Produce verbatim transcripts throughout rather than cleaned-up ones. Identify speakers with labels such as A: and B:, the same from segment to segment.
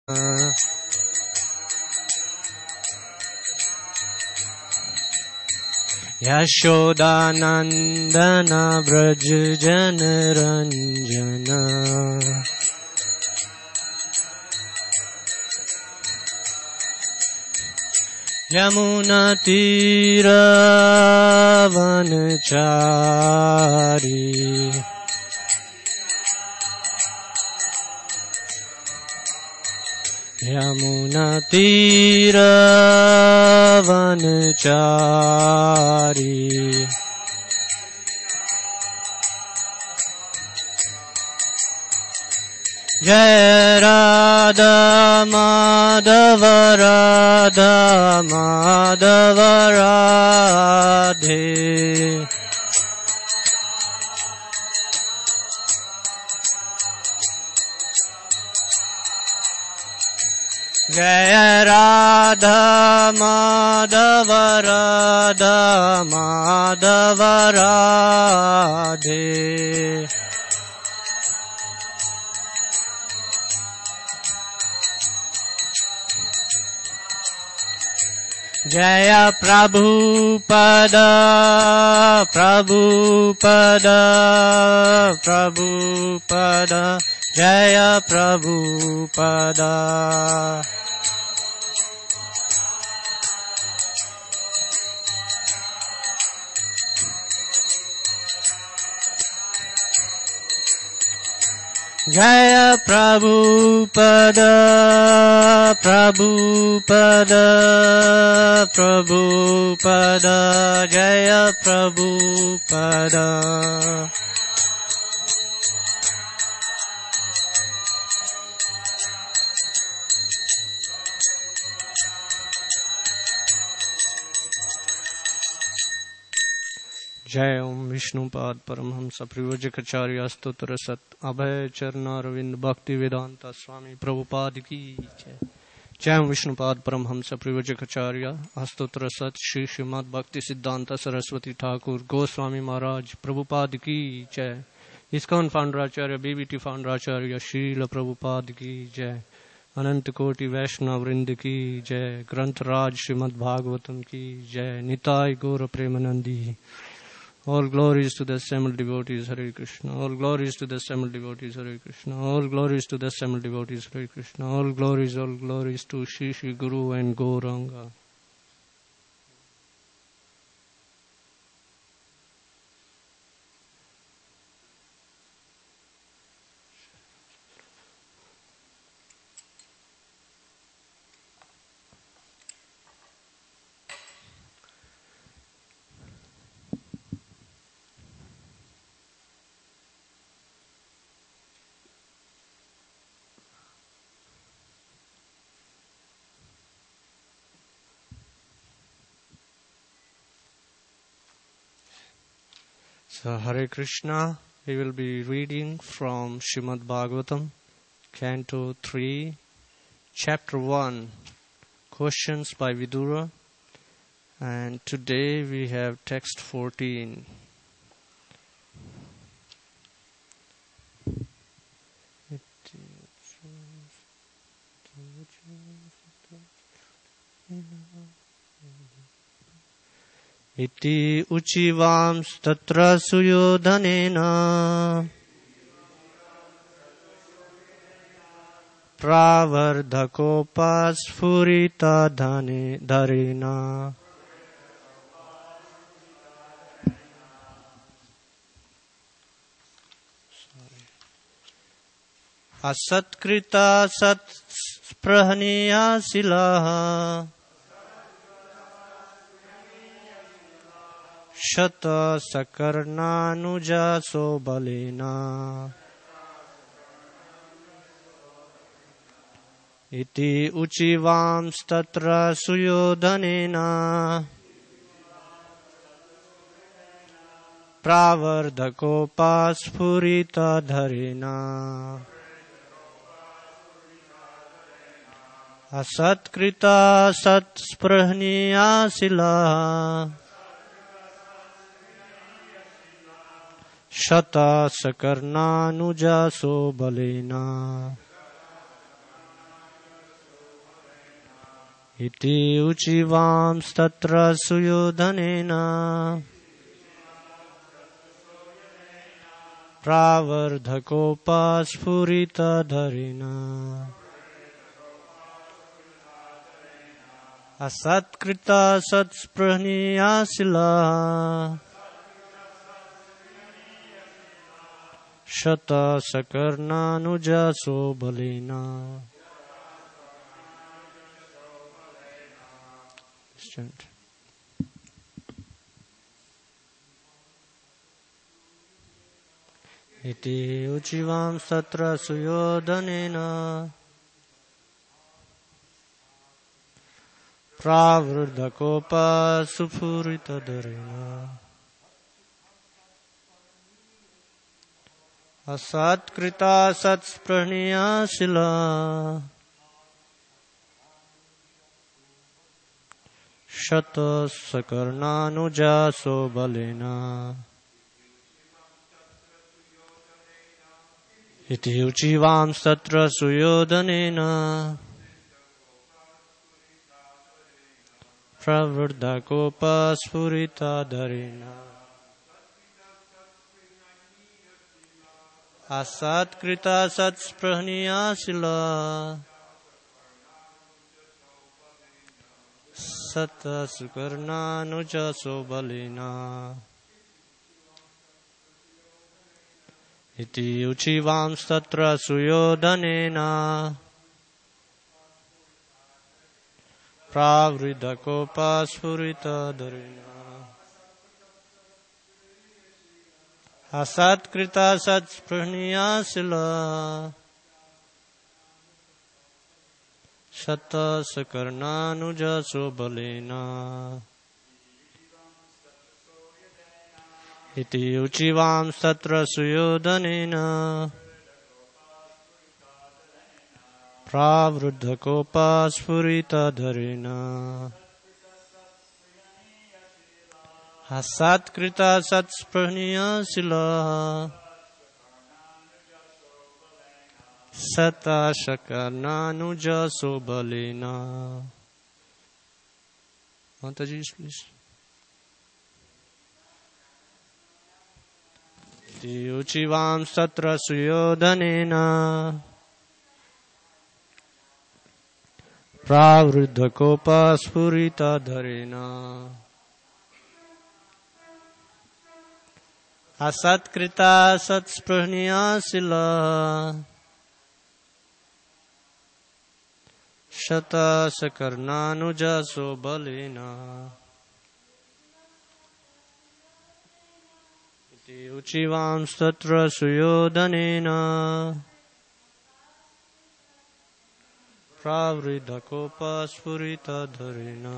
A: यशोदानंदन व्रज जन रंजन यमुना तीर वनचारी यमुना तीर वनचारी जय राधा माधव राधा माधव राधे जय राधा माधव राधा माधव राधे जय प्रभुपद प्रभुपद प्रभुपद जय प्रभुपद जय प्रभुपद प्रभुपद प्रभुपद जय प्रभुपद जय ओम विष्णुपाद परमहंस परिव्राजकाचार्य स्तोत्र सत अभय चरणारविंद भक्ति वेदांत स्वामी प्रभुपाद की जय। जय ओम विष्णुपाद परमहंस परिव्राजकाचार्य स्तोत्र सत श्री श्रीमद् भक्ति सिद्धांत सरस्वती ठाकुर गोस्वामी महाराज प्रभुपाद की जय। इस्कॉन फाउंडराचार्य बीबीटी फाउंडराचार्य श्रील प्रभुपाद की जय। अनंत कोटि वैष्णव वृंद की जय। ग्रंथराज श्रीमद् भागवतम की जय। निताय गौर Premanandi. All glories to the assembled devotees, Hare Krishna. All glories to the assembled devotees, Hare Krishna. All glories to the assembled devotees, Hare Krishna. All glories, all glories to Shri Shri Guru and Gauranga. So, Hare Krishna, we will be reading from Srimad Bhagavatam, Canto three, Chapter one, Questions by Vidura, and today we have text fourteen. इति उचिवांस्तत्र सुयोधनेन प्रावर्धकोपस्फुरितधरेण असत्कृता सत्स्पृहणीया शिलाः शत सकर्णानुजासो बलेन इति उचिवांस्तत्र सुयोधनेन प्रावर्धकोपस्फुरितधरेण असत्कृता सत्स्पृहणीया शिलाः शत सकर्णानुजासो बलेन इति उचिवांस्तत्र सुयोधनेन प्रावर्धकोपस्फुरितधरेण असत्कृता सत्स्पृहणीयाशिला शतसकर्णानुजसो बलेन इति उचिवांस्तत्र सुयोधनेन प्रावृद्धकोपस्फुरितधरेण असत्कृता सत्स्पृहणीयाशिला शतसकर्णानुजसो बलेन इति उचिवांस्तत्र सुयोधनेन प्रवृद्धकोपस्फुरितधरेण असत्कृता सत्स्पृहणीयाशिला शतसकर्णानुजसो बलेन इति उचिवांस्तत्र सुयोधनेन प्रावृद्धकोपस्फुरितधरेण असत्कृता सत्स्पृहणीयाशिला शतसकर्णानुजसो बलेन इति उचिवांस्तत्र सुयोधनेन प्रावृद्धकोपस्फुरितधरेण असत्कृता सत्स्पृहणीयाशिला शतसकर्णानुजसो बलेन. Mataji, please. Uchivam satra suyodanena pravruddhakopa spurita dharena asatkrita satsprahniya shata sakarnanujaso balena Uchivam statra suyodanena pravriddhakopa spurita dharena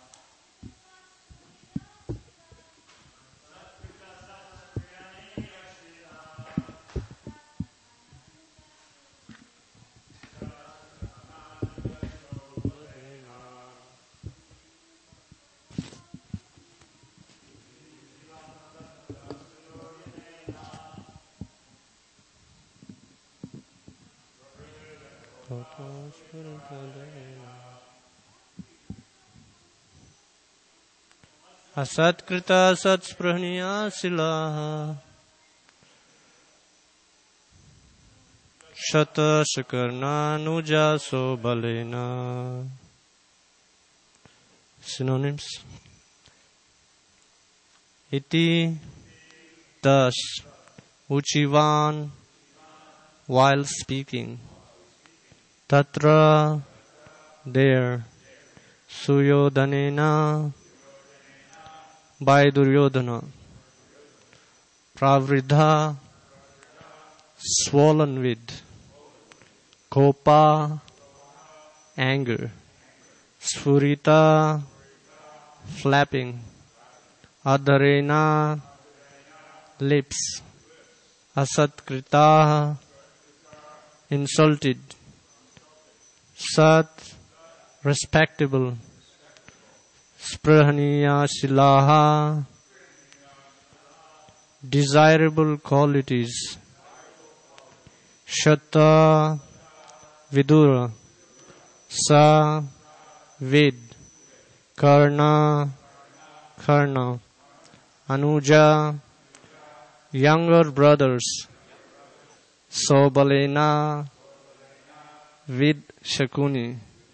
A: Asatkrita satsprahniya silaha Shata sakarnanujaso balena. Synonyms. Iti, thus, Uchivan, while speaking. Tatra, there, Suyodanena, by Duryodhana. Pravridha, swollen with. Kopa, anger. Sphurita, flapping. Adharena, lips. Asatkrita, insulted. Sat, respectable. Sprahaniya silaha, desirable qualities. Shata, vidura. Sa, with Karna, Karna, Anuja, younger brothers, Sobalena, with Shakuni.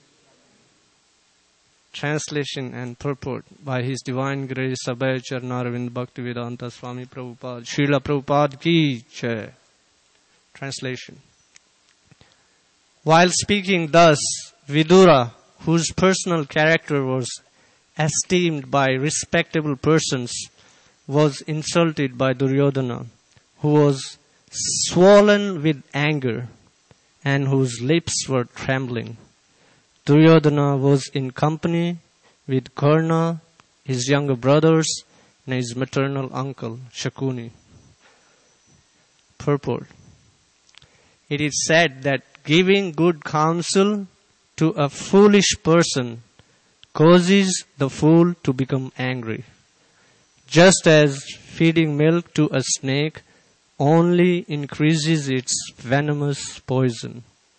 A: Translation and purport by His Divine Grace Abhay Charnarvind Bhaktivedanta Swami Prabhupada Srila Prabhupada Ki Jai. Translation. While speaking thus, Vidura, whose personal character was esteemed by respectable persons, was insulted by Duryodhana, who was swollen with anger and whose lips were trembling. Duryodhana was in company with Karna, his younger brothers, and his maternal uncle, Shakuni. Purport. It is said that giving good counsel to a foolish person causes the fool to become angry, just as feeding milk to a snake only increases its venomous poison.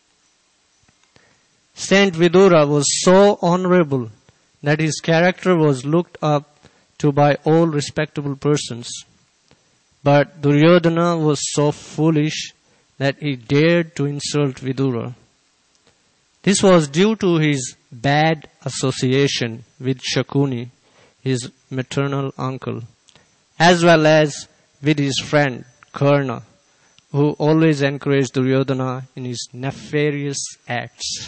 A: Saint Vidura was so honorable that his character was looked up to by all respectable persons. But Duryodhana was so foolish that he dared to insult Vidura. This was due to his bad association with Shakuni, his maternal uncle, as well as with his friend Karna, who always encouraged Duryodhana in his nefarious acts.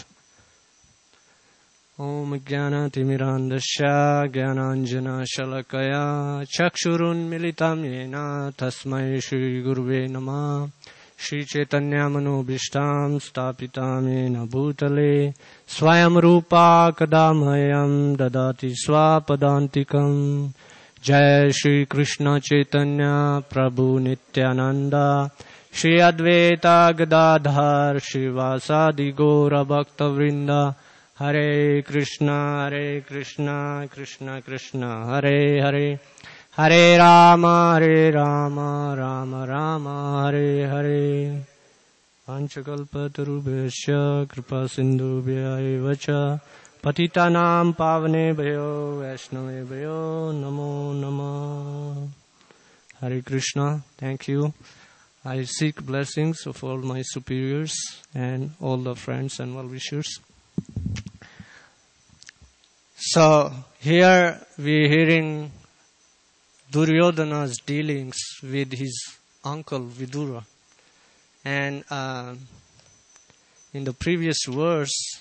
A: Om Jnana Timirandasya Jnananjana Shalakaya Chakshurun Militam Yena Tasmai Shri Guruve Namah Shri Chaitanya Manobhishtam Stapitam Yena Bhutale Swayam Rupa Kadamhayam Dadati Swapadantikam Jai Shri Krishna Chaitanya Prabhu Nityananda Shri Advaita Gadadhar Shri Vasadi Gora Bhakta Vrinda Hare Krishna, Hare Krishna, Krishna Krishna, Hare Hare, Hare Rama, Hare Rama, Rama Rama, Hare Hare. Panchakalpatarubhesya kripa sindhubhya evacha patitanam pavanebhyo vaishnavebhyo namo namah. Hare Krishna, thank you. I seek blessings of all my superiors and all the friends and well-wishers. So, here we are hearing Duryodhana's dealings with his uncle Vidura. And uh, in the previous verse,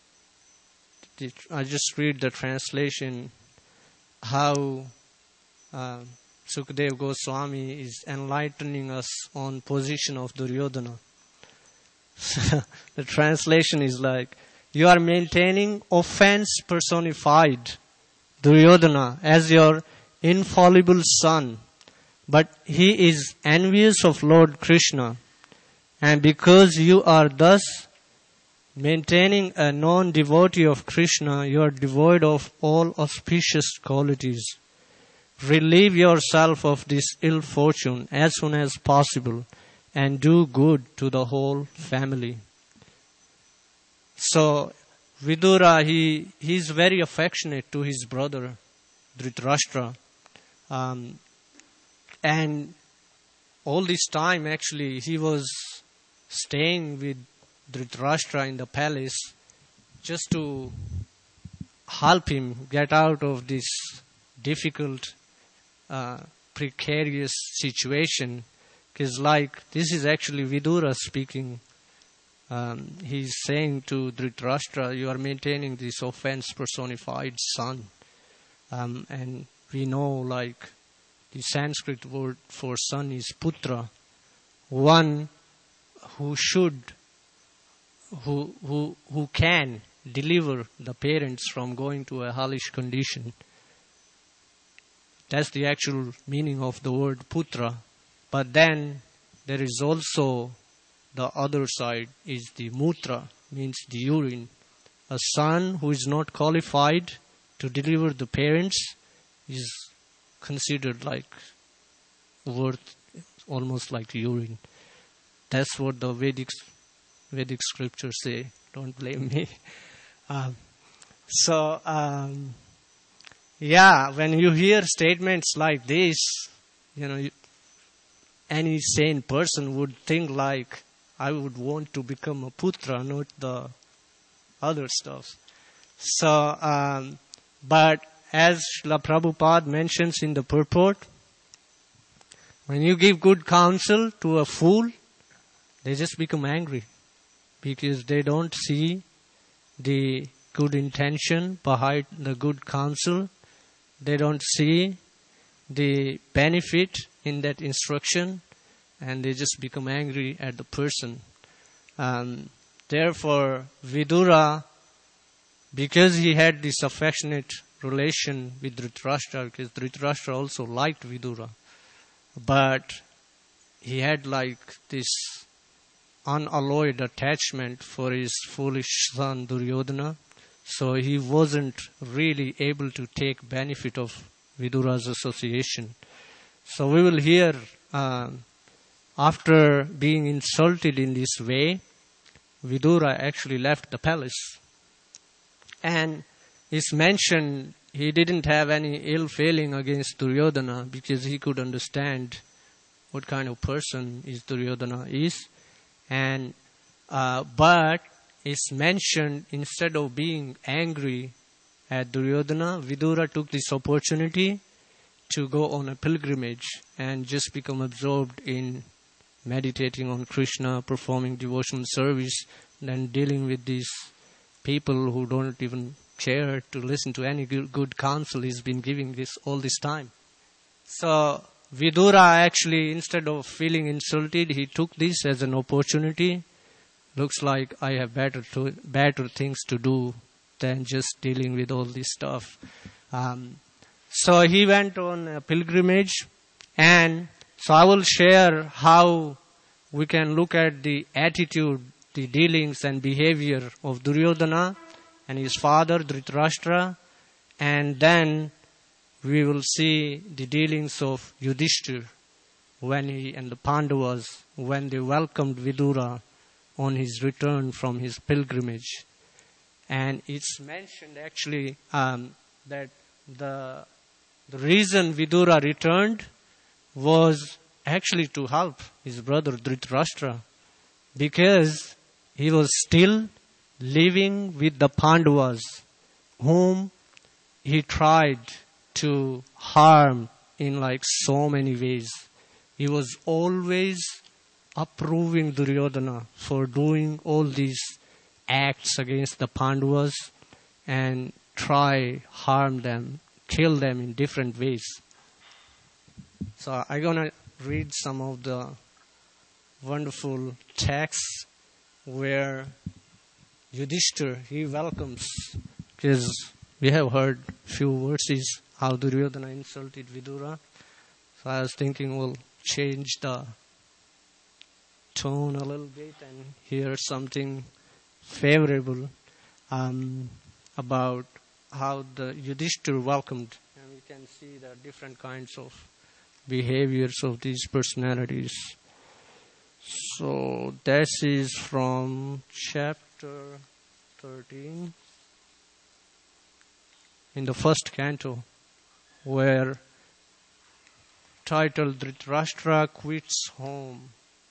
A: I just read the translation, how uh, Sukadeva Goswami is enlightening us on position of Duryodhana. The translation is like, you are maintaining offense personified, Duryodhana, as your infallible son, but he is envious of Lord Krishna, and because you are thus maintaining a non-devotee of Krishna, you are devoid of all auspicious qualities. Relieve yourself of this ill fortune as soon as possible and do good to the whole family. So, Vidura, he, he is very affectionate to his brother, Dhritarashtra. Um, and all this time, actually, he was staying with Dhritarashtra in the palace just to help him get out of this difficult, uh, precarious situation. Because like, this is actually Vidura speaking. Um, he's saying to Dhritarashtra, you are maintaining this offense personified son. Um, and we know like the Sanskrit word for son is putra. One who should, who, who, who can deliver the parents from going to a hellish condition. That's the actual meaning of the word putra. But then there is also the other side is the mutra, means the urine. A son who is not qualified to deliver the parents is considered like worth almost like urine. That's what the Vedic Vedic scriptures say. Don't blame me. Um, So, um, yeah, when you hear statements like this, you know, you, any sane person would think like, I would want to become a putra, not the other stuff. So, um, but as Srila Prabhupada mentions in the purport, when you give good counsel to a fool, they just become angry because they don't see the good intention behind the good counsel. They don't see the benefit in that instruction, and they just become angry at the person. Um, therefore, Vidura, because he had this affectionate relation with Dhritarashtra, because Dhritarashtra also liked Vidura, but he had like this unalloyed attachment for his foolish son Duryodhana, so he wasn't really able to take benefit of Vidura's association. So we will hear, uh, after being insulted in this way, Vidura actually left the palace. And it's mentioned he didn't have any ill feeling against Duryodhana because he could understand what kind of person is Duryodhana is. And uh, but it's mentioned instead of being angry at Duryodhana, Vidura took this opportunity to go on a pilgrimage and just become absorbed in meditating on Krishna, performing devotional service, then dealing with these people who don't even care to listen to any good, good counsel he's been giving this all this time. So Vidura actually, instead of feeling insulted, he took this as an opportunity. Looks like I have better to, better things to do than just dealing with all this stuff. Um, so he went on a pilgrimage, and so I will share how we can look at the attitude, the dealings and behavior of Duryodhana and his father Dhritarashtra, and then we will see the dealings of Yudhishthira when he and the Pandavas, when they welcomed Vidura on his return from his pilgrimage. And it's mentioned actually um, that the the reason Vidura returned was actually to help his brother Dhritarashtra, because he was still living with the Pandavas, whom he tried to harm in like so many ways. He was always approving Duryodhana for doing all these acts against the Pandavas and try harm them, kill them in different ways. So I'm gonna read some of the wonderful texts where Yudhishthira, he welcomes, because we have heard few verses how Duryodhana insulted Vidura. So I was thinking we'll change the tone a little bit and hear something favorable um, about how the Yudhishthira welcomed. And we can see the different kinds of behaviors of these personalities. So this is from chapter thirteen in the first canto, where titled Dhritarashtra Quits Home.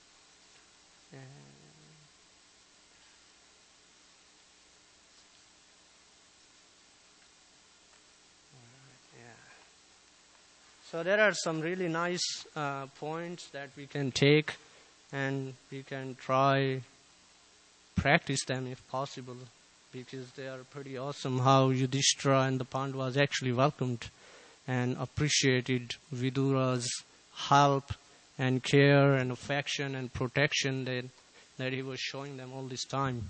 A: So there are some really nice uh, points that we can take, and we can try practice them if possible, because they are pretty awesome how Yudhishthira and the Pandavas actually welcomed and appreciated Vidura's help and care and affection and protection that, that he was showing them all this time.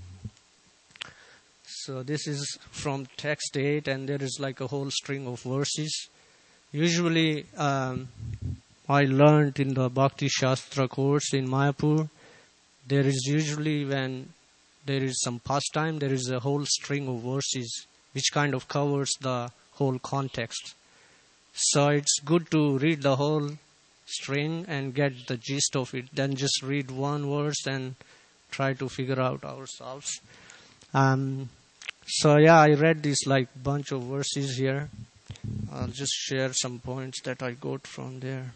A: So this is from text eight, and there is like a whole string of verses. Usually, um, I learned in the Bhakti Shastra course in Mayapur, there is usually when there is some pastime, there is a whole string of verses which kind of covers the whole context. So it's good to read the whole string and get the gist of it, then just read one verse and try to figure out ourselves. Um, So yeah, I read this like bunch of verses here. I'll just share some points that I got from there.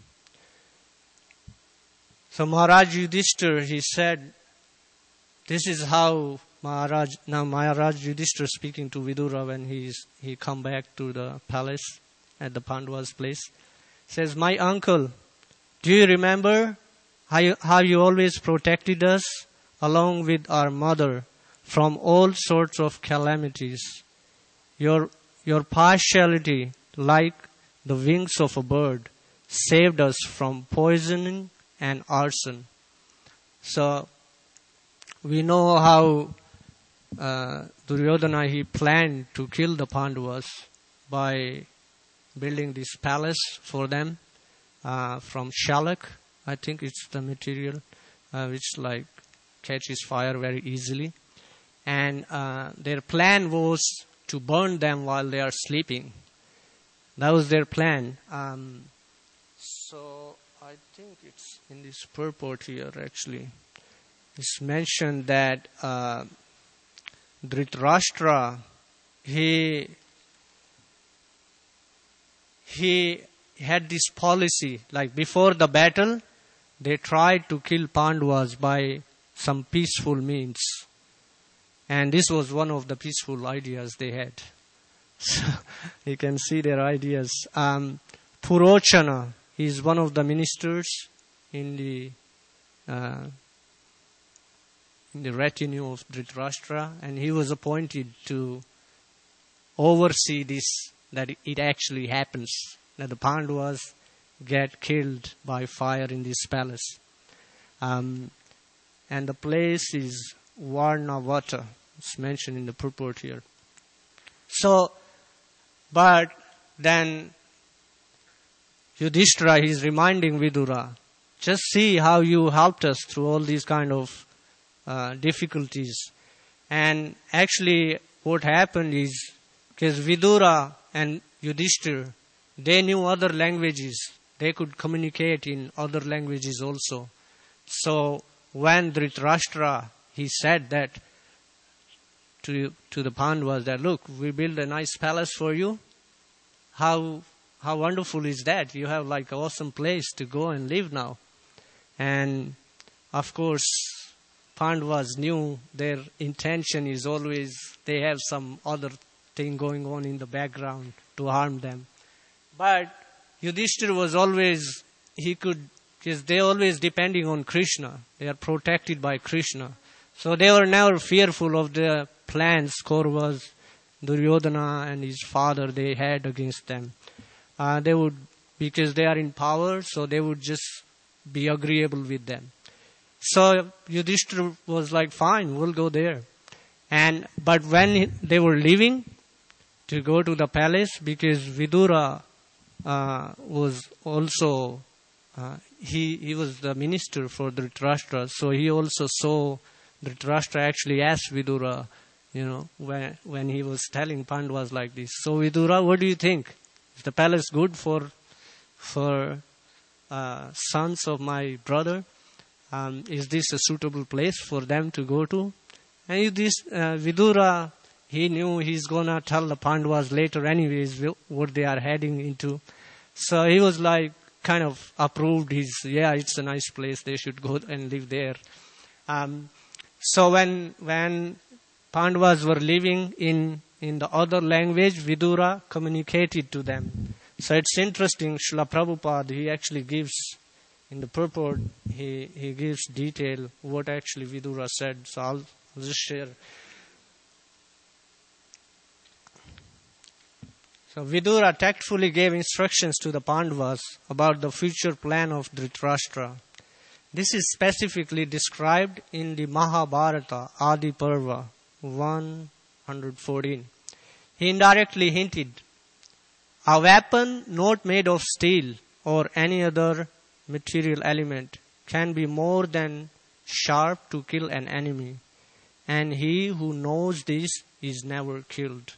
A: So Maharaj Yudhishthira, he said, this is how Maharaj, now Maharaj Yudhishthira speaking to Vidura when he's, he come back to the palace at the Pandavas' place, says, my uncle, do you remember how you, how you always protected us along with our mother from all sorts of calamities? Your, your partiality, like the wings of a bird, saved us from poisoning and arson. So, we know how uh, Duryodhana, he planned to kill the Pandavas by building this palace for them uh, from Shalak. I think it's the material uh, which like catches fire very easily. And uh, their plan was to burn them while they are sleeping. That was their plan. Um, so I think it's in this purport here actually. It's mentioned that uh, Dhritarashtra, he he had this policy, like before the battle, they tried to kill Pandavas by some peaceful means. And this was one of the peaceful ideas they had. So you can see their ideas. Um, Purochana is one of the ministers in the uh, in the retinue of Dhritarashtra, and he was appointed to oversee this, that it actually happens, that the Pandavas get killed by fire in this palace. Um, and the place is Varnavata. It's mentioned in the purport here. So, but then Yudhishthira, he's reminding Vidura, just see how you helped us through all these kind of uh, difficulties. And actually what happened is, because Vidura and Yudhishthira, they knew other languages. They could communicate in other languages also. So when Dhritarashtra, he said that to to the Pandavas, that look, we build a nice palace for you. How how wonderful is that? You have like an awesome place to go and live now. And of course, Pandavas knew their intention is always, they have some other thing going on in the background to harm them. But Yudhishthira was always, he could, because they always depending on Krishna. They are protected by Krishna. So they were never fearful of the plans Kauravas, Duryodhana and his father, they had against them. Uh, they would, because they are in power, so they would just be agreeable with them. So Yudhishthira was like, fine, we'll go there. And but when they were leaving to go to the palace, because Vidura uh, was also, uh, he, he was the minister for Dhritarashtra, so he also saw Dhritarashtra actually asked Vidura, you know, when when he was telling Pandavas like this. So Vidura, what do you think? Is the palace good for for uh, sons of my brother? Um, is this a suitable place for them to go to? And this uh, Vidura, he knew he's gonna tell the Pandavas later anyways what they are heading into. So he was like kind of approved his, yeah, it's a nice place, they should go and live there. Um, so when when Pandavas were living in, in the other language, Vidura communicated to them. So it's interesting, Srila Prabhupada, he actually gives, in the purport, he, he gives detail what actually Vidura said. So I'll, I'll just share. So Vidura tactfully gave instructions to the Pandavas about the future plan of Dhritarashtra. This is specifically described in the Mahabharata Adi Parva one fourteen. He indirectly hinted, a weapon not made of steel or any other material element can be more than sharp to kill an enemy, and he who knows this is never killed.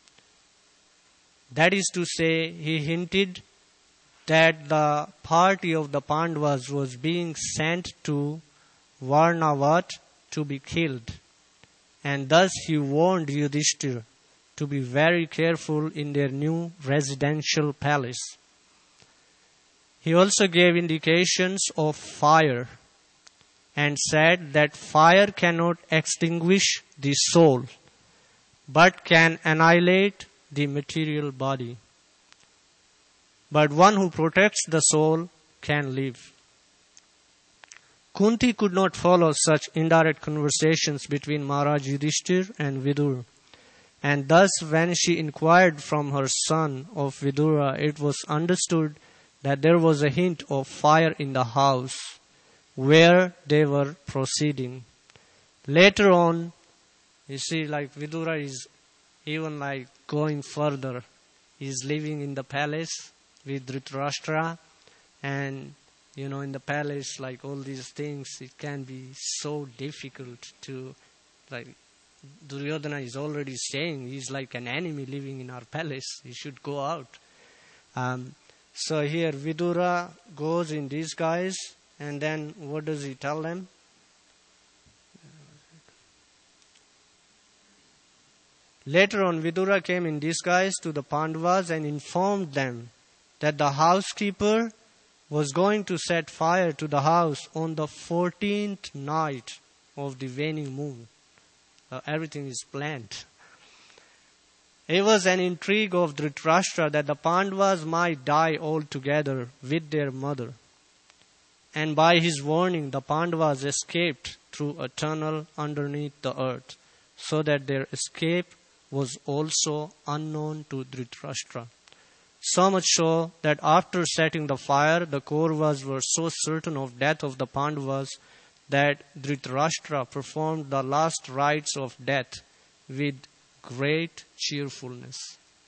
A: That is to say, he hinted that the party of the Pandavas was being sent to Varnavat to be killed. and thus he warned Yudhishthira to be very careful in their new residential palace. He also gave indications of fire and said that fire cannot extinguish the soul, but can annihilate the material body. But one who protects the soul can live. Kunti could not follow such indirect conversations between Maharaj Yudhishthira and Vidura. And thus when she inquired from her son of Vidura, it was understood that there was a hint of fire in the house where they were proceeding. Later on, you see, like Vidura is even like going further. He's living in the palace with Dhritarashtra, and you know, in the palace, like all these things, it can be so difficult to, like, Duryodhana is already saying he's like an enemy living in our palace. He should go out. Um, so here Vidura goes in disguise, and then what does he tell them? Later on, Vidura came in disguise to the Pandavas and informed them that the housekeeper was going to set fire to the house on the fourteenth night of the waning moon. Uh, everything is planned. It was an intrigue of Dhritarashtra that the Pandavas might die altogether with their mother. And by his warning, the Pandavas escaped through a tunnel underneath the earth, so that their escape was also unknown to Dhritarashtra. So much so that after setting the fire, the Kauravas were so certain of death of the Pandavas that Dhritarashtra performed the last rites of death with great cheerfulness.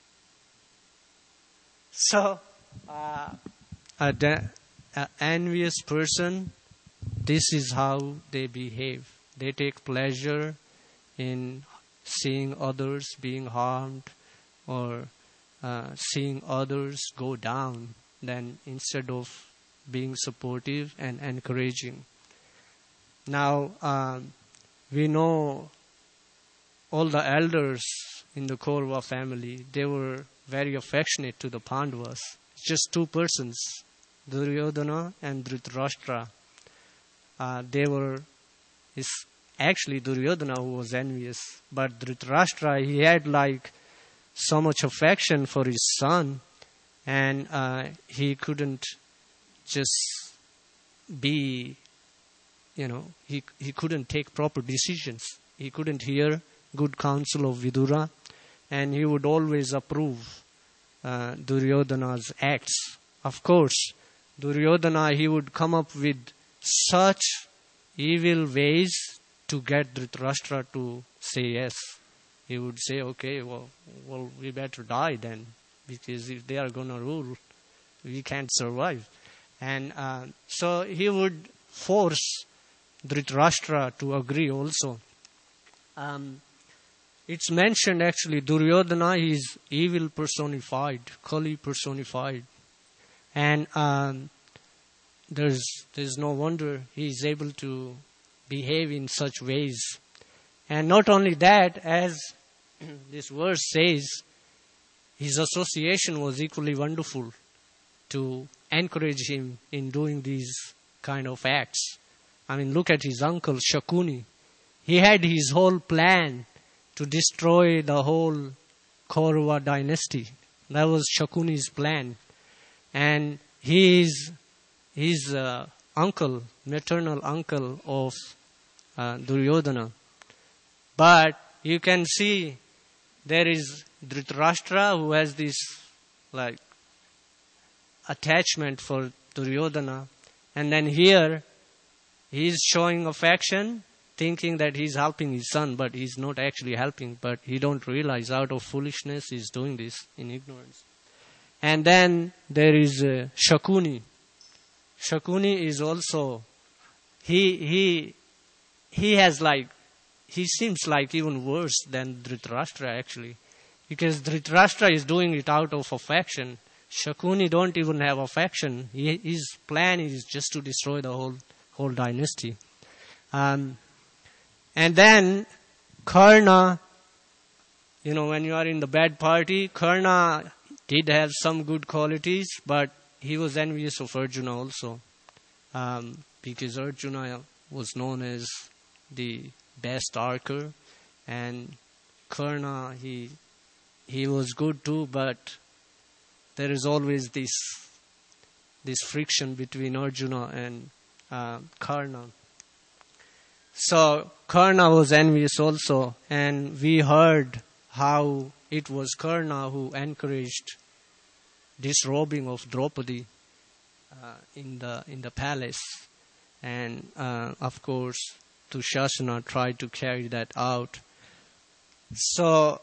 A: So, uh, a de- an envious person, this is how they behave. They take pleasure in seeing others being harmed, or uh, seeing others go down, than instead of being supportive and encouraging. Now, um, we know all the elders in the Kaurava family, they were very affectionate to the Pandavas. Just two persons, Duryodhana and Dhritarashtra. Uh, they were, it's actually Duryodhana who was envious, but Dhritarashtra, he had like so much affection for his son, and uh, he couldn't just be, you know, he he couldn't take proper decisions. He couldn't hear good counsel of Vidura, and he would always approve uh, Duryodhana's acts. Of course, Duryodhana, he would come up with such evil ways to get Dhritarashtra to say yes. He would say, okay, well, well, we better die then, because if they are going to rule, we can't survive. And uh, so he would force Dhritarashtra to agree also. Um, it's mentioned actually, Duryodhana is evil personified, Kali personified. And um, there's there's no wonder he is able to behave in such ways. And not only that, as this verse says, his association was equally wonderful to encourage him in doing these kind of acts. I mean, look at his uncle Shakuni. He had his whole plan to destroy the whole Kaurava dynasty. That was Shakuni's plan. And he is his uh, uncle, maternal uncle of uh, Duryodhana. But you can see there is Dhritarashtra who has this like attachment for Duryodhana. And then here he is showing affection, thinking that he's helping his son, but he's not actually helping. But he don't realize out of foolishness he's doing this in ignorance. And then there is uh, Shakuni. Shakuni is also, he he he has like, he seems like even worse than Dhritarashtra actually. Because Dhritarashtra is doing it out of affection. Shakuni don't even have affection. He, his plan is just to destroy the whole whole dynasty. Um, and then Karna, you know, when you are in the bad party, Karna did have some good qualities, but he was envious of Arjuna also. Um, because Arjuna was known as the best archer, and Karna, he he was good too, but there is always this this friction between Arjuna and uh, Karna. So Karna was envious also, and we heard how it was Karna who encouraged disrobing of Draupadi uh, in the in the palace, and uh, of course Dushasana tried to carry that out. So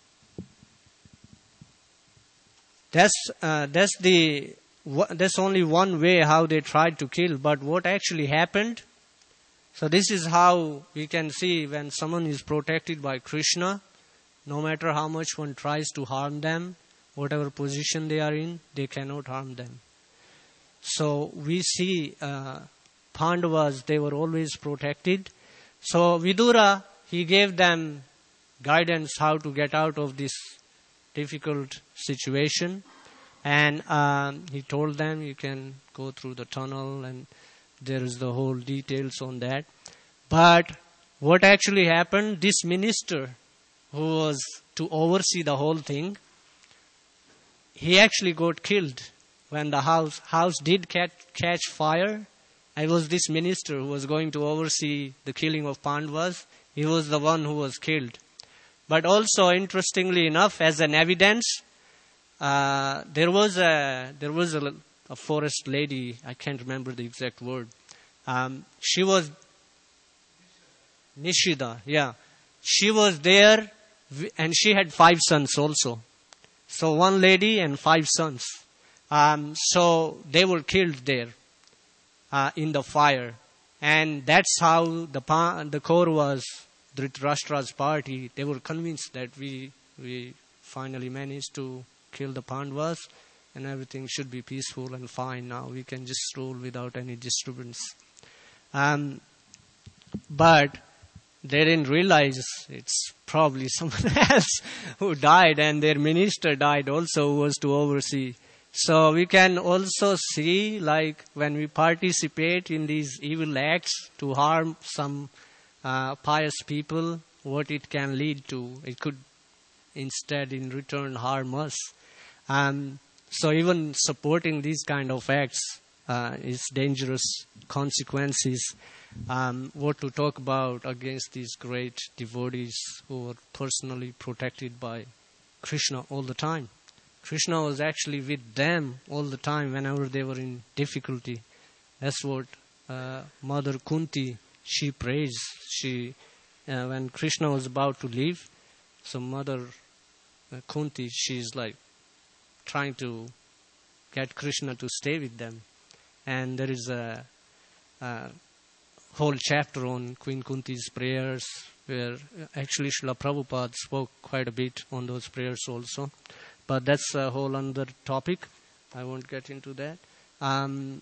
A: that's uh, that's the that's only one way how they tried to kill. But what actually happened? So this is how we can see when someone is protected by Krishna, no matter how much one tries to harm them, whatever position they are in, they cannot harm them. So we see uh, Pandavas, they were always protected. So Vidura, he gave them guidance how to get out of this difficult situation. And um, he told them you can go through the tunnel, and there is the whole details on that. But what actually happened, this minister who was to oversee the whole thing, he actually got killed when the house house did catch, catch fire. I was this minister who was going to oversee the killing of Pandavas. He was the one who was killed. But also, interestingly enough, as an evidence, uh, there was a there was a, a forest lady. I can't remember the exact word. Um, she was Nishida. Yeah, she was there, and she had five sons also. So one lady and five sons. Um, so they were killed there uh, in the fire, and that's how the the Kauravas, Dhritarashtra's party, they were convinced that we we finally managed to kill the Pandavas, and everything should be peaceful and fine now. We can just rule without any disturbance. Um, but they didn't realize it's probably someone else who died, and their minister died also, who was to oversee. So we can also see, like, when we participate in these evil acts to harm some uh, pious people, what it can lead to. It could instead in return harm us. Um, so even supporting these kind of acts uh, is dangerous consequences. Um, what to talk about against these great devotees who were personally protected by Krishna all the time. Krishna was actually with them all the time whenever they were in difficulty. That's what uh, Mother Kunti, she prays. She, uh, when Krishna was about to leave, so Mother uh, Kunti, she's like trying to get Krishna to stay with them. And there is a, a whole chapter on Queen Kunti's prayers, where actually Srila Prabhupada spoke quite a bit on those prayers also. But that's a whole other topic. I won't get into that. Um,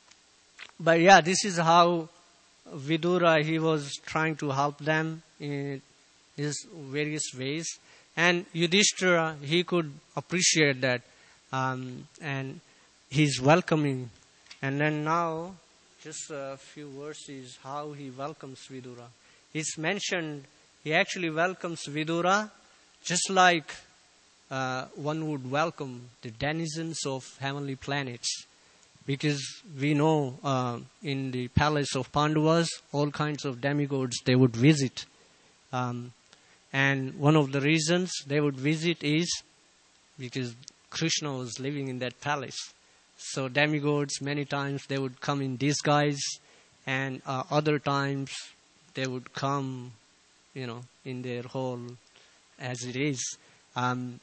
A: but yeah, this is how Vidura, he was trying to help them in his various ways. And Yudhishthira, he could appreciate that. Um, and he's welcoming. And then now, just a few verses, how he welcomes Vidura. It's mentioned, he actually welcomes Vidura just like uh, one would welcome the denizens of heavenly planets. Because we know uh, in the palace of Pandavas, all kinds of demigods, they would visit. Um, and one of the reasons they would visit is because Krishna was living in that palace. So demigods, many times they would come in disguise, and uh, other times they would come, you know, in their whole as it is. Um,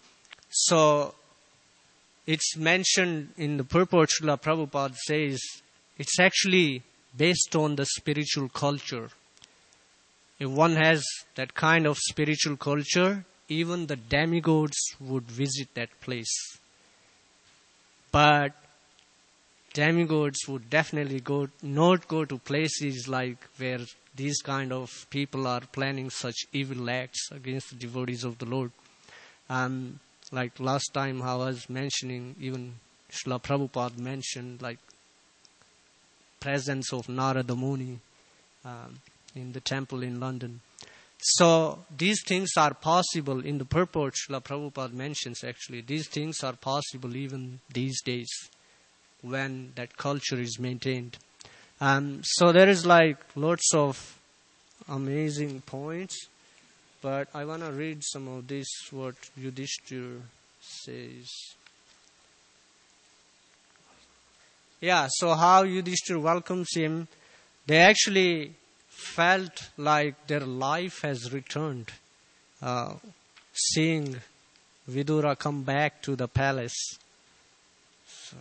A: so it's mentioned in the purport, Srila Prabhupada says, it's actually based on the spiritual culture. If one has that kind of spiritual culture, even the demigods would visit that place. But demigods would definitely go not go to places like where these kind of people are planning such evil acts against the devotees of the Lord. Um, like last time I was mentioning, even Srila Prabhupada mentioned like presence of Narada Muni um, in the temple in London. So these things are possible in the purport. Srila Prabhupada mentions actually these things are possible even these days when that culture is maintained. Um, so there is like lots of amazing points, but I want to read some of this what Yudhishthira says. Yeah, so how Yudhishthira welcomes him, they actually felt like their life has returned, uh, seeing Vidura come back to the palace. So,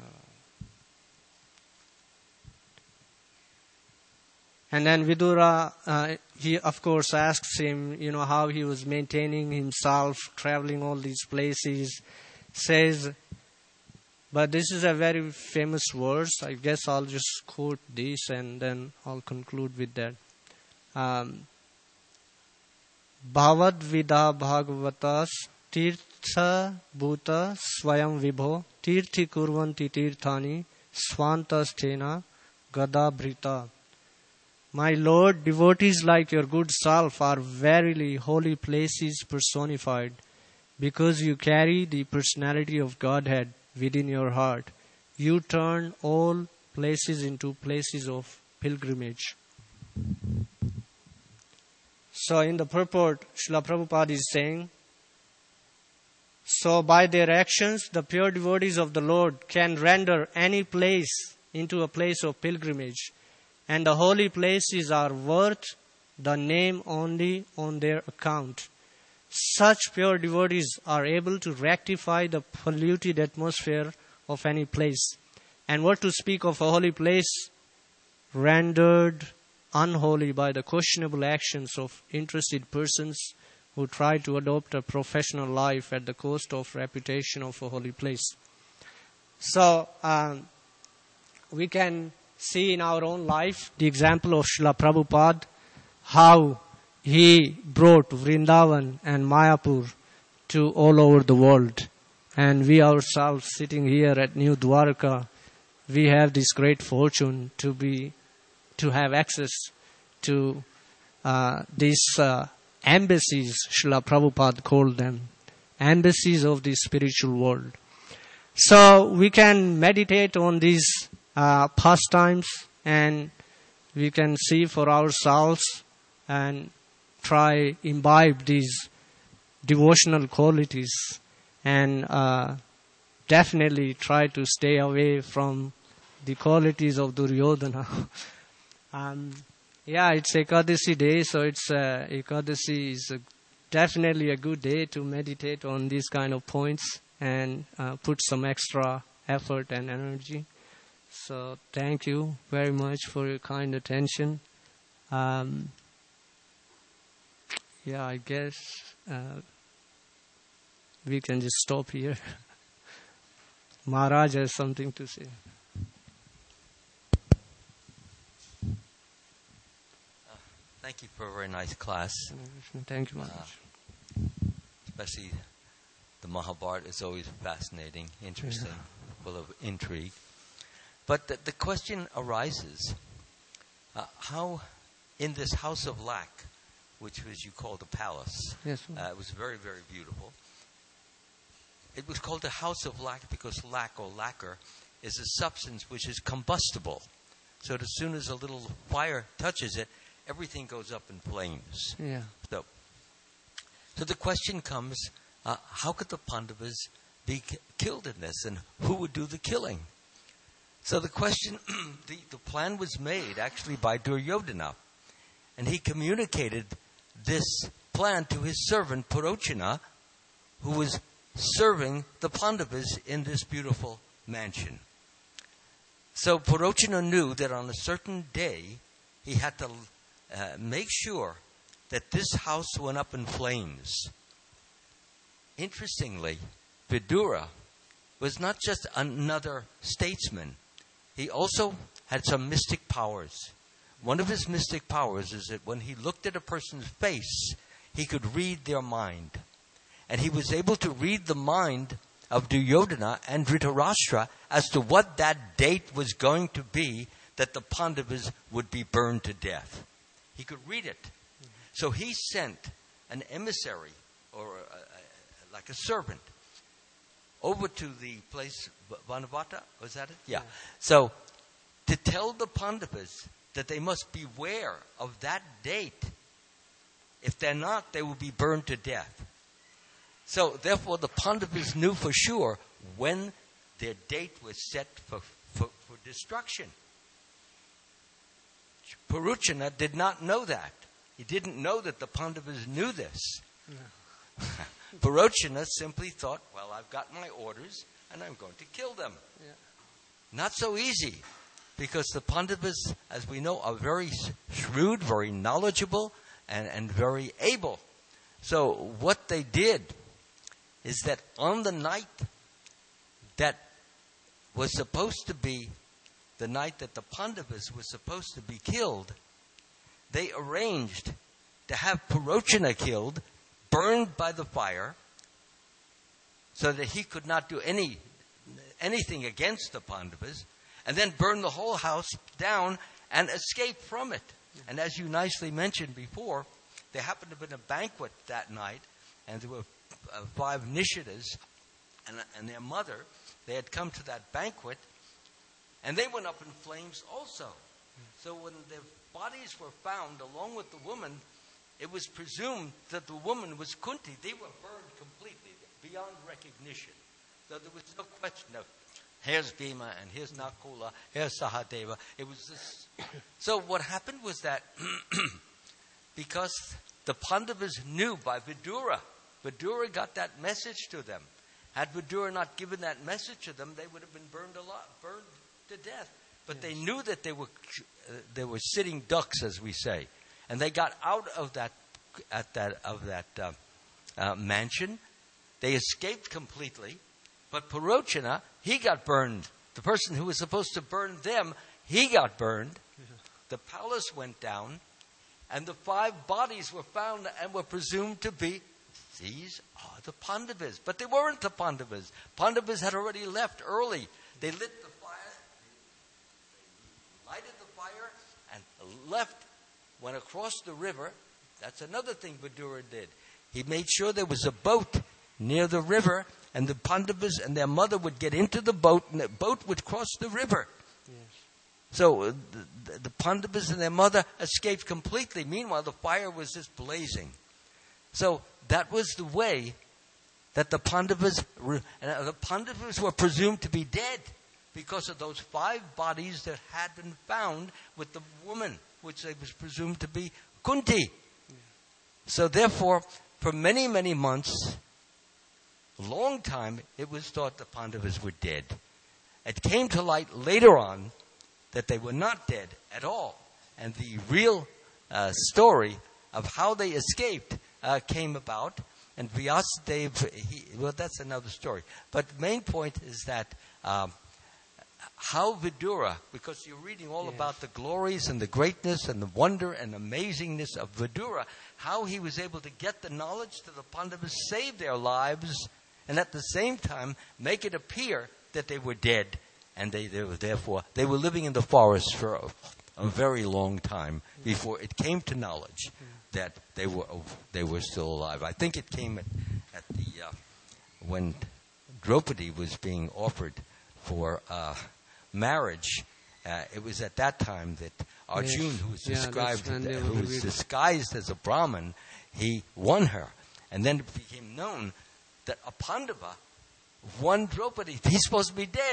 A: and then Vidura, uh, he of course asks him, you know, how he was maintaining himself, traveling all these places. Says, but this is a very famous verse. I guess I'll just quote this and then I'll conclude with that. Um, Bhavad Vidha Bhagavatas Tirtha Bhuta Swayam Vibho Tirthi Kurvanti Tirthani Swantasthena Gadabhrita. My Lord, devotees like your good self are verily holy places personified, because you carry the personality of Godhead within your heart. You turn all places into places of pilgrimage. So in the purport, Srila Prabhupada is saying, so by their actions, the pure devotees of the Lord can render any place into a place of pilgrimage, and the holy places are worth the name only on their account. Such pure devotees are able to rectify the polluted atmosphere of any place. And what to speak of a holy place rendered unholy by the questionable actions of interested persons who try to adopt a professional life at the cost of reputation of a holy place. So, um, we can see in our own life the example of Srila Prabhupada, how he brought Vrindavan and Mayapur to all over the world. And we ourselves sitting here at New Dwarka, we have this great fortune to be, to have access to uh, these uh, embassies, Srila Prabhupada called them, embassies of the spiritual world. So we can meditate on these uh, pastimes and we can see for ourselves and try imbibe these devotional qualities and uh, definitely try to stay away from the qualities of Duryodhana. um, yeah, it's Ekadasi day, so it's uh, Ekadasi is a, definitely a good day to meditate on these kind of points and uh, put some extra effort and energy. So thank you very much for your kind attention. Um, yeah, I guess uh, we can just stop here. Maharaj has something to say.
B: Uh, thank you for a very nice class.
A: Thank you, Maharaj.
B: Uh, especially the Mahabharata is always fascinating, interesting, yeah. full of intrigue. But the, the question arises, uh, how in this house of lack, which was you called a palace,
A: yes,
B: uh, it was very, very beautiful. It was called a house of lack because lac or lacquer is a substance which is combustible. So as soon as a little fire touches it, everything goes up in flames.
A: Yeah.
B: So, so the question comes, uh, how could the Pandavas be k- killed in this, and who would do the killing? So the question, the, the plan was made actually by Duryodhana, and he communicated this plan to his servant Purochana, who was serving the Pandavas in this beautiful mansion. So Purochana knew that on a certain day he had to uh, make sure that this house went up in flames. Interestingly, Vidura was not just another statesman. He also had some mystic powers. one of his mystic powers is that when he looked at a person's face, he could read their mind. And he was able to read the mind of Duryodhana and Dhritarashtra as to what that date was going to be that the Pandavas would be burned to death. He could read it. Mm-hmm. So he sent an emissary, or a, a, like a servant, over to the place, Vanavata, was that it? Yeah. yeah. So, to tell the Pandavas that they must beware of that date. If they're not, they will be burned to death. So, therefore, the Pandavas knew for sure when their date was set for, for, for destruction. Puruchana did not know that. He didn't know that the Pandavas knew this. No. Purochana simply thought, well, I've got my orders and I'm going to kill them. Yeah. Not so easy, because the Pandavas, as we know, are very shrewd, very knowledgeable, and, and very able. So what they did is that on the night that was supposed to be the night that the Pandavas were supposed to be killed, they arranged to have Purochana killed, burned by the fire, so that he could not do any anything against the Pandavas, and then burn the whole house down and escape from it. And as you nicely mentioned before, there happened to have been a banquet that night, and there were uh, five Nishidas and, and their mother. They had come to that banquet, and they went up in flames also. So when their bodies were found along with the woman, it was presumed that the woman was Kunti. They were burned completely, beyond recognition. So there was no question of, here's Bhima and here's Nakula, here's Sahadeva. It was this. So what happened was that because the Pandavas knew by Vidura, Vidura got that message to them. Had Vidura not given that message to them, they would have been burned a lot, burned to death. But yes. They knew that they were uh, they were sitting ducks, as we say, and they got out of that at that of that uh, uh, mansion. They escaped completely, but Purochana, he got burned. The person who was supposed to burn them, he got burned. The palace went down, and the five bodies were found and were presumed to be, these are the Pandavas. But they weren't the Pandavas. Pandavas had already left early. They lit the fire, they lighted the fire, and left, went across the river. That's another thing Vidura did. He made sure there was a boat near the river, and the Pandavas and their mother would get into the boat, and the boat would cross the river. Yes. So uh, the, the Pandavas and their mother escaped completely. Meanwhile, the fire was just blazing. So that was the way that the Pandavas, and the Pandavas were presumed to be dead because of those five bodies that had been found with the woman, which they was presumed to be Kunti. Yeah. So therefore, for many, many months, a long time, it was thought the Pandavas were dead. It came to light later on that they were not dead at all. And the real uh, story of how they escaped uh, came about. And Vyasadeva, he, well, that's another story. But the main point is that um, how Vidura, because you're reading all yes. about the glories and the greatness and the wonder and amazingness of Vidura, how he was able to get the knowledge to the Pandavas, save their lives, and at the same time make it appear that they were dead, and they, they were therefore they were living in the forest for a, a very long time before it came to knowledge that they were they were still alive. I think it came at, at the uh, when Draupadi was being offered for uh, marriage. Uh, it was at that time that Arjun, yes. who was described yeah, as, who was disguised as a Brahmin, he won her, and then it became known that a Pandava won Draupadi. He's supposed to be dead.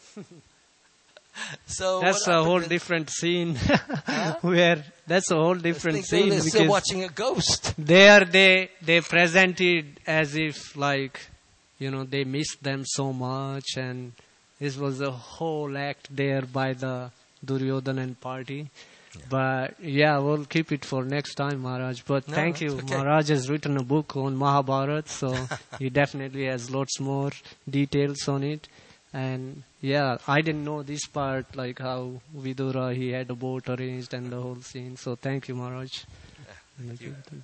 B: So
A: that's a whole different scene. Huh? Where that's a whole different scene.
B: They're still watching a ghost.
A: There, they they presented as if like, you know, they missed them so much, and this was a whole act there by the Duryodhana party. Yeah. But yeah, we'll keep it for next time, Maharaj. But no, thank you. Okay. Maharaj has written a book on Mahabharata, so he definitely has lots more details on it. And yeah, I didn't know this part, like how Vidura, he had a boat arranged and the whole scene. So thank you, Maharaj.
C: Yeah, thank you. Did you?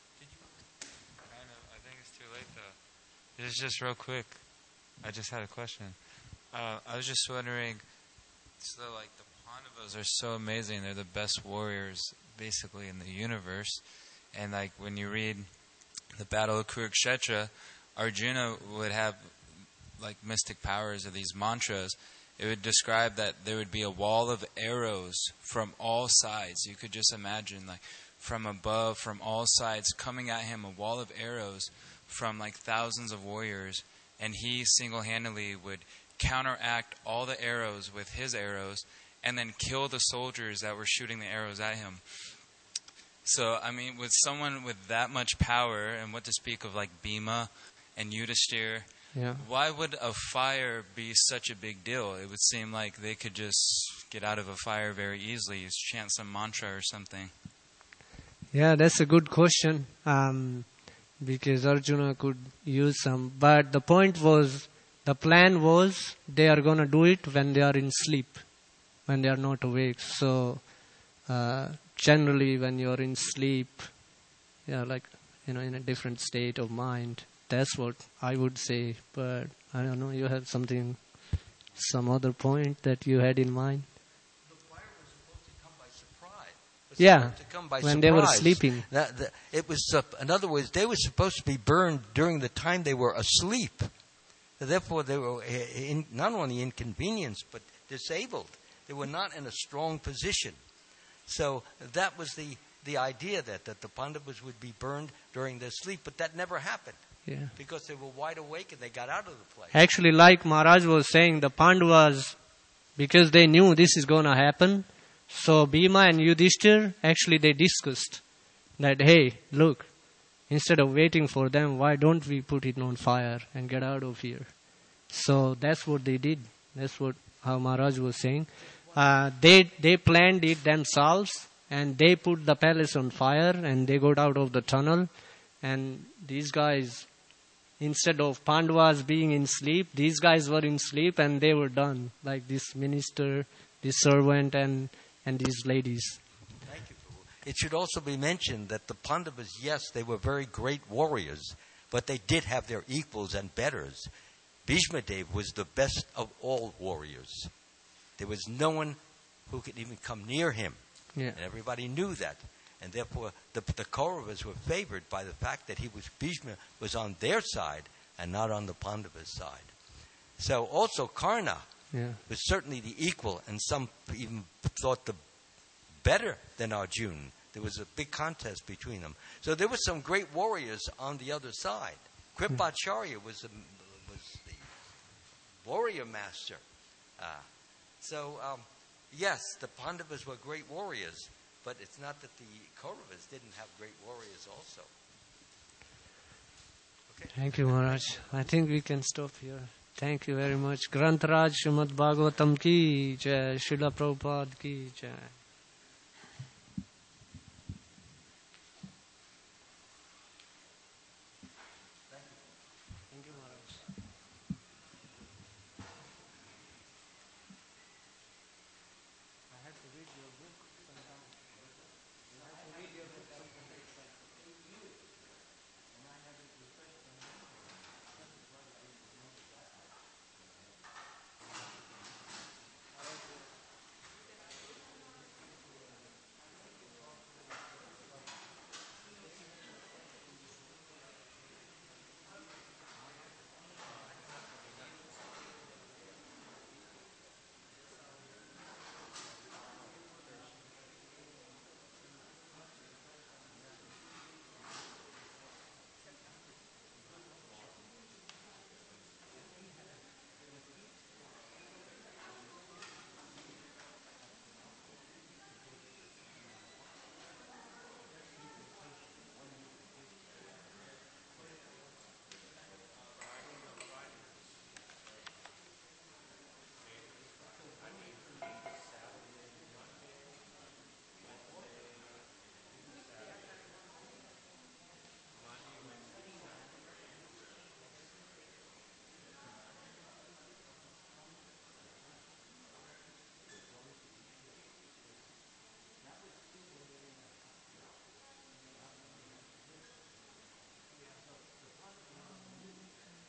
C: I know. I think it's too late though. It's just real quick. I just had a question. Uh, I was just wondering. So like the Pandavas are so amazing. They're the best warriors basically in the universe. And like when you read the Battle of Kurukshetra, Arjuna would have like mystic powers of these mantras. It would describe that there would be a wall of arrows from all sides. You could just imagine like from above, from all sides, coming at him, a wall of arrows from like thousands of warriors. And he single-handedly would counteract all the arrows with his arrows and then kill the soldiers that were shooting the arrows at him. So, I mean, with someone with that much power, and what to speak of like Bhima and Yudhishthir,
A: yeah.
C: Why would a fire be such a big deal? It would seem like they could just get out of a fire very easily, just chant some mantra or something.
A: Yeah, that's a good question. Um, because Arjuna could use some. But the point was, the plan was, they are going to do it when they are in sleep, when they are not awake. So, uh, generally when you are in sleep, yeah, like, you know, in a different state of mind. That's what I would say, but I don't know, you have something, some other point that you had in mind?
B: The fire was supposed to come by surprise.
A: Yeah,
B: to come by
A: when
B: surprise.
A: they were sleeping.
B: That, that, it was, uh, in other words, they were supposed to be burned during the time they were asleep. Therefore, they were in, not only inconvenienced, but disabled. They were not in a strong position. So that was the, the idea that, that the Pandavas would be burned during their sleep, but that never happened.
A: Yeah.
B: Because they were wide awake and they got out of the place.
A: Actually, like Maharaj was saying, the Pandavas, because they knew this is going to happen, so Bhima and Yudhishthir, actually they discussed that, hey, look, instead of waiting for them, why don't we put it on fire and get out of here? So that's what they did. That's what how Maharaj was saying. Uh, they they planned it themselves, and they put the palace on fire, and they got out of the tunnel, and these guys, instead of Pandavas being in sleep, these guys were in sleep and they were done. Like this minister, this servant, and, and these ladies.
B: Thank you, Prabhu. It should also be mentioned that the Pandavas, yes, they were very great warriors, but they did have their equals and betters. Bhishma Dev was the best of all warriors. There was no one who could even come near him.
A: Yeah.
B: And everybody knew that. And therefore, the, the Kauravas were favored by the fact that he was Bhishma was on their side and not on the Pandavas' side. So also Karna
A: yeah.
B: was certainly the equal, and some even thought the better than Arjuna. There was a big contest between them. So there were some great warriors on the other side. Kripacharya was the, was the warrior master. Uh, so, um, yes, the Pandavas were great warriors. But it's not that the Kauravas didn't have great warriors also. Okay.
A: Thank you, Maharaj. I think we can stop here. Thank you very much. Granth Raj Srimad Bhagavatam ki jai, Srila Prabhupada ki jai.